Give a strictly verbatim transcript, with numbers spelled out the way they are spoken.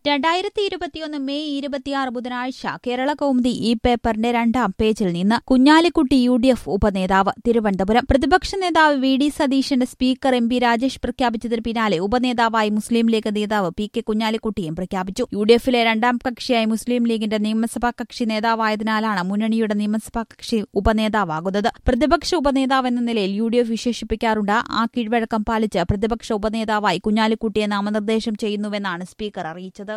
രണ്ടായിരത്തി ഇരുപത്തിയൊന്ന് മെയ് ഇരുപത്തിയാറ് ബുധനാഴ്ച കേരള കൗമുദി ഈ പേപ്പറിന്റെ രണ്ടാം പേജിൽ നിന്ന് കുഞ്ഞാലിക്കുട്ടി യു ഡി എഫ് ഉപനേതാവ് തിരുവനന്തപുരം. പ്രതിപക്ഷ നേതാവ് വി ഡി സതീശന്റെ സ്പീക്കർ എം പി രാജേഷ് പ്രഖ്യാപിച്ചതിന് പിന്നാലെ ഉപനേതാവായി മുസ്ലിം ലീഗ് നേതാവ് പി കെ കുഞ്ഞാലിക്കുട്ടിയും പ്രഖ്യാപിച്ചു. യു ഡി എഫിലെ രണ്ടാം കക്ഷിയായി മുസ്ലിം ലീഗിന്റെ നിയമസഭാ കക്ഷി നേതാവായതിനാലാണ് മുന്നണിയുടെ നിയമസഭാ കക്ഷി ഉപനേതാവാകുന്നത്. പ്രതിപക്ഷ ഉപനേതാവ് എന്ന നിലയിൽ യു ഡി എഫ് വിശേഷിപ്പിക്കാറുണ്ട്. ആ കീഴ്വഴക്കം പാലിച്ച് പ്രതിപക്ഷ ഉപനേതാവായി കുഞ്ഞാലിക്കുട്ടിയെ നാമനിർദ്ദേശം ചെയ്യുന്നുവെന്നാണ് സ്പീക്കർ അറിയിച്ചത്.